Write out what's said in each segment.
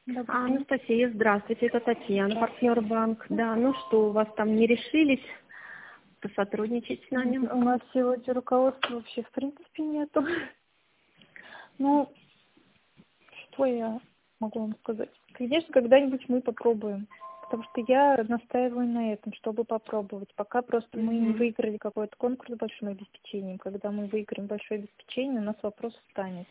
Добрый день. Анастасия, здравствуйте, это Татьяна, партнер банк. Да, ну что, у вас там не решились посотрудничать с нами? У нас сегодня руководства вообще в принципе нету. Ну, что я могу вам сказать? Конечно, когда-нибудь мы попробуем. Потому что я настаиваю на этом, чтобы попробовать. Пока просто мы не выиграли какой-то конкурс с большим обеспечением. Когда мы выиграем большое обеспечение, у нас вопрос встанет.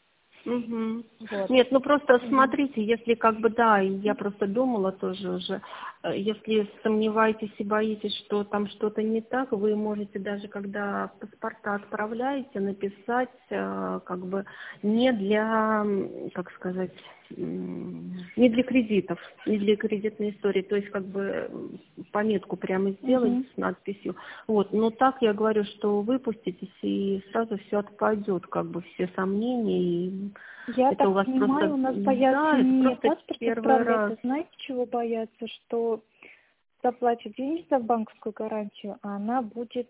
Вот. Нет, ну просто смотрите, если как бы, да, и я просто думала тоже уже, если сомневаетесь и боитесь, что там что-то не так, вы можете даже, когда паспорта отправляете, написать как бы не для, как сказать, не для кредитов, не для кредитной истории, то есть как бы пометку прямо сделать с надписью. Вот, но так я говорю, что выпуститесь и сразу все отпадет, как бы все сомнения и Я это так у вас понимаю, просто, у нас боятся да, это не просто паспорт первый отправлять, раз. а знаете, чего боятся? Что заплатят деньги за банковскую гарантию, а она будет,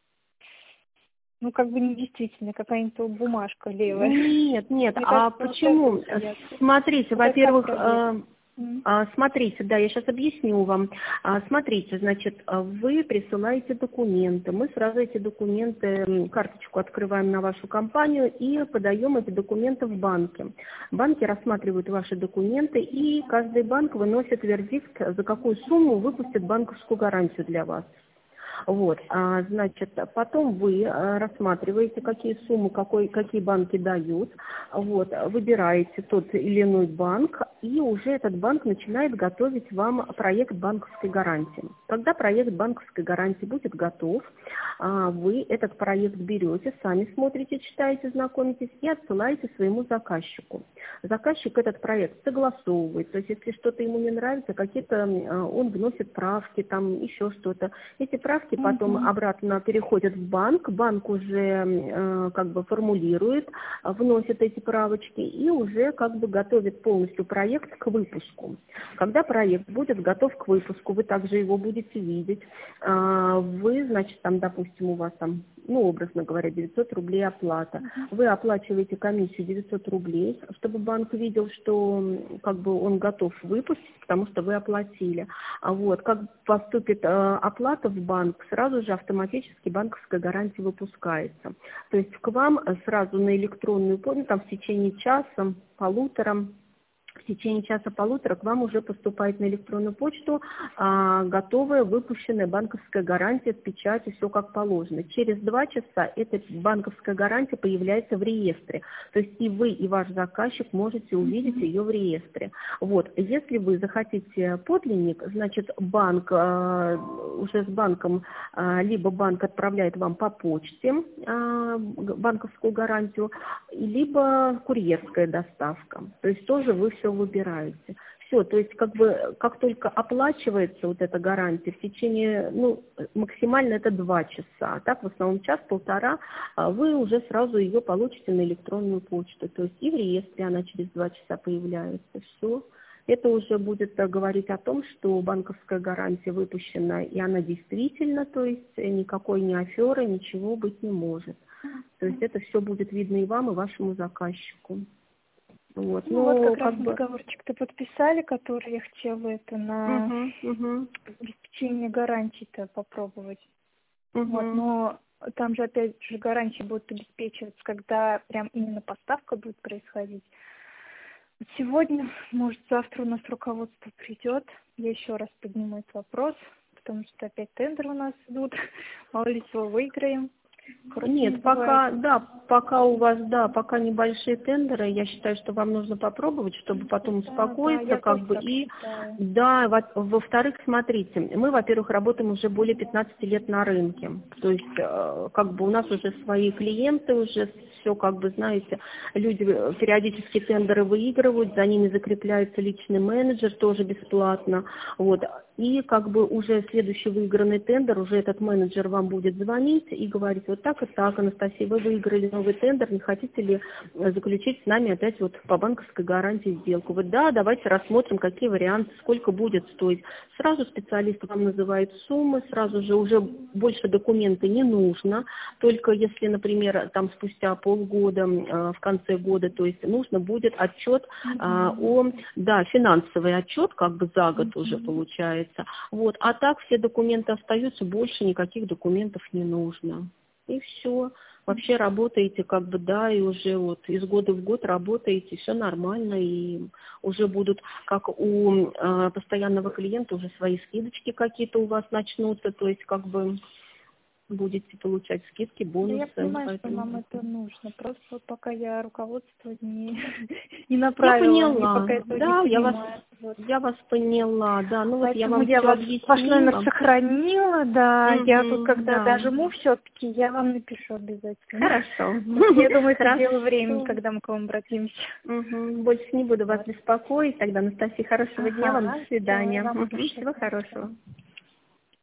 ну, как бы недействительная, какая-нибудь бумажка левая. Нет, нет, Мне а кажется, вот этого почему? боятся. Смотрите, Вот это как во-первых, проверить? смотрите, да, я сейчас объясню вам. Смотрите, значит, вы присылаете документы, мы сразу эти документы, карточку открываем на вашу компанию и подаем эти документы в банки. Банки рассматривают ваши документы, и каждый банк выносит вердикт, за какую сумму выпустит банковскую гарантию для вас. Вот, значит, потом вы рассматриваете, какие суммы, какие банки дают, вот, выбираете тот или иной банк, и уже этот банк начинает готовить вам проект банковской гарантии. Когда проект банковской гарантии будет готов, вы этот проект берете, сами смотрите, читаете, знакомитесь и отсылаете своему заказчику. Заказчик этот проект согласовывает, то есть если что-то ему не нравится, какие-то он вносит правки, там еще что-то. Эти правки потом обратно переходят в банк, банк уже как бы формулирует, вносит эти правочки и уже как бы готовит полностью проект к выпуску. Когда проект будет готов к выпуску, вы также его будете видеть, вы, значит, там, допустим, у вас там, ну, образно говоря, 900 рублей оплата. Вы оплачиваете комиссию 900 рублей, чтобы банк видел, что как бы он готов выпустить, потому что вы оплатили. Вот, как поступит оплата в банк, сразу же автоматически банковская гарантия выпускается. То есть к вам сразу на электронную почту, там в течение часа-полутора, к вам уже поступает на электронную почту готовая выпущенная банковская гарантия с печатью, все как положено. Через 2 часа эта банковская гарантия появляется в реестре. То есть и вы, и ваш заказчик можете увидеть ее в реестре. Вот. Если вы захотите подлинник, значит банк, уже с банком, либо банк отправляет вам по почте банковскую гарантию, либо курьерская доставка. То есть тоже вы все выбираете. Все, то есть как бы как только оплачивается вот эта гарантия в течение, ну, максимально это 2 часа, а так в основном час-полтора вы уже сразу ее получите на электронную почту. То есть и в реестре она через 2 часа появляется. Все. Это уже будет говорить о том, что банковская гарантия выпущена, и она действительно, то есть никакой ни аферы, ничего быть не может. То есть это все будет видно и вам, и вашему заказчику. Вот. Ну вот как раз договорчик-то подписали, который я хотела это на обеспечение гарантий-то попробовать. Вот, но там же опять же гарантии будут обеспечиваться, когда прям именно поставка будет происходить. Вот сегодня, может, завтра у нас руководство придет, я еще раз подниму этот вопрос, потому что опять тендеры у нас идут, мало ли чего выиграем. Нет, пока, да, пока у вас, да, пока небольшие тендеры, я считаю, что вам нужно попробовать, чтобы потом успокоиться, да, как бы, и, считаю. да, во-вторых, смотрите, мы, во-первых, работаем уже более 15 лет на рынке, то есть, как бы, у нас уже свои клиенты, уже все, как бы, знаете, люди периодически тендеры выигрывают, за ними закрепляется личный менеджер, тоже бесплатно, вот. и как бы уже следующий выигранный тендер, уже этот менеджер вам будет звонить и говорить: вот так и так, Анастасия, вы выиграли новый тендер, не хотите ли заключить с нами опять вот по банковской гарантии сделку? Вот да, давайте рассмотрим, какие варианты, сколько будет стоить. Сразу специалист вам называет суммы, сразу же уже больше документа не нужно, только если, например, там спустя полгода, в конце года, то есть нужно будет отчет финансовый отчет, как бы за год уже получается. Вот. А так все документы остаются, больше никаких документов не нужно. И все. Вообще работаете как бы, да, и уже вот из года в год работаете, все нормально, и уже будут, как у постоянного клиента, уже свои скидочки какие-то у вас начнутся, то есть как бы будете получать скидки, бонусы. Да я понимаю, что нам это нужно. Просто вот пока я руководство не Я направила, поняла. пока этого Да, не понимаю. я вас поняла, да. Ну вот я Поэтому вам я все ваш объяснила. номер сохранила, да. Я тут, когда Да. дожму все-таки, я вам напишу обязательно. Хорошо. Я думаю, это Хорошо. дело времени, когда мы к вам обратимся. Больше не буду вас беспокоить. Тогда, Анастасия, хорошего дня вам. До свидания. Вам Всего хорошего.